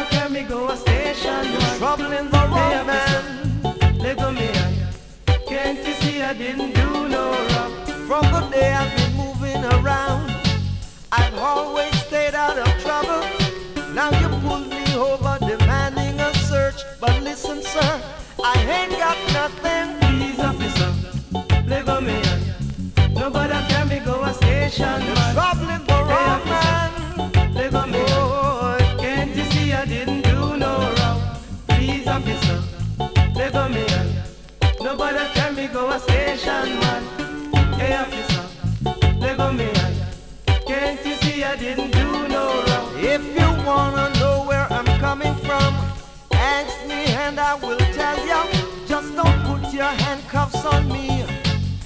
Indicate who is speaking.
Speaker 1: carry me go a station.
Speaker 2: Trouble in the road, man.
Speaker 1: Let go me hand. Can't you see I didn't do no wrong?
Speaker 2: From the day I've been moving around, I've always stayed out of trouble. Now you pull me over, demanding a search. But listen, sir, I ain't got nothing.
Speaker 1: Please, officer, let go me hand. Nobody can me go a station.
Speaker 2: Trouble in the road, man.
Speaker 1: Let go me hand. Can't you see I didn't do no wrong? Please, officer, let go me hand. Nobody can me go a station, man. Hey, officer, let go me hand. Can't you see I didn't do no wrong?
Speaker 2: If you wanna know where I'm coming from, ask me and I will tell you. Just don't put your handcuffs on me